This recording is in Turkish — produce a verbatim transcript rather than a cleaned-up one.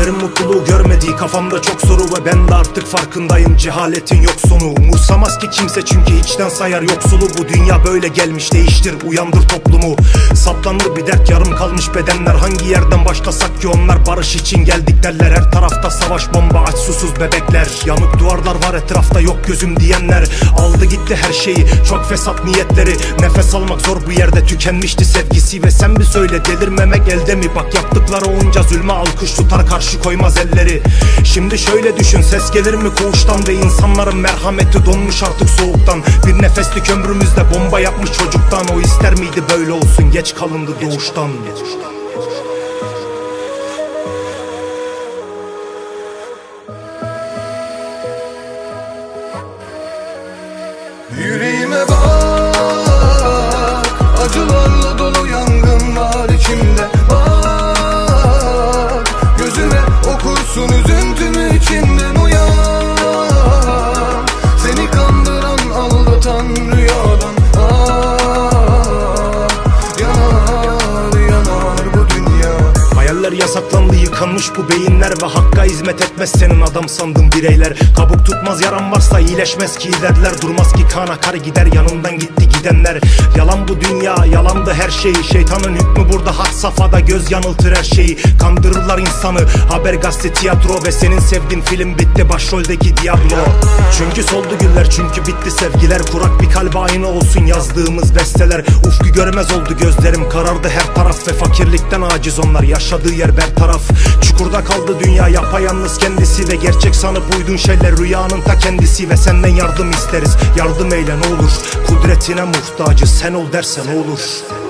Gençlerin mutluluğu görmediği, kafamda çok soru ve ben de artık farkındayım, cehaletin yok sonu. Umursamaz ki kimse çünkü içten sayar yoksulu. Bu dünya böyle gelmiş, değiştir, uyandır toplumu. Saplanır bir dert, yarım kalmış bedenler. Hangi yerden başlasak ki onlar barış için geldik derler. Her tarafta savaş, bomba, aç susuz bebekler. Yanık duvarlar var etrafta, yok gözüm diyenler. Aldı gitti her şeyi, çok fesat niyetleri. Nefes almak zor bu yerde, tükenmişti sevgisi. Ve sen bir söyle, delirmemek elde mi? Bak yaptıkları onca zulme alkış tutar, karşı koymaz elleri. Şimdi şöyle düşün, ses gelir mi koğuştan? Ve insanların merhameti donmuş artık soğuktan. Bir nefeslik ömrümüzde bomba yapmış çocuktan. O ister miydi böyle olsun, geç kalındı doğuştan. Yüreğime bak, acılarla dolu yangın var içimde. Bak, gözüme okursun üzüntümü içinden uyan. Seni kandıran, aldatan rüyadan ah, yanar yanar bu dünya. Hayaller yasaklandı, yıkanmış bu beyinler. Ve hakka hizmet etmez senin adam sandığın bireyler. Kabuk tutmaz, yaran varsa iyileşmez ki derler. Durmaz ki kan akar gider, yanından gitti gidenler. Yalan bu dünya, yalandı her şey. Şeytanın hükmü burada had safhada, göz yanıltır her şeyi. Kandırırlar insanı, haber gazete tiyatro. Ve senin sevdiğin film bitti, başroldeki Diablo. Çünkü soldu güller, çünkü bitti sevgiler. Kurak bir kalbe aynı olsun yazdığımız besteler. Ufku görmez oldu gözlerim, karardı her taraf. Ve fakirlikten aciz onlar, yaşadığı yer bertaraf. Çukurda kaldı dünya, yapayalnız kendisi. Ve gerçek sanıp uyduğun şeyler rüyanın ta kendisi. Ve senden yardım isteriz, yardım eyle ne olur. Kudretine muhtacız, sen ol dersen olur.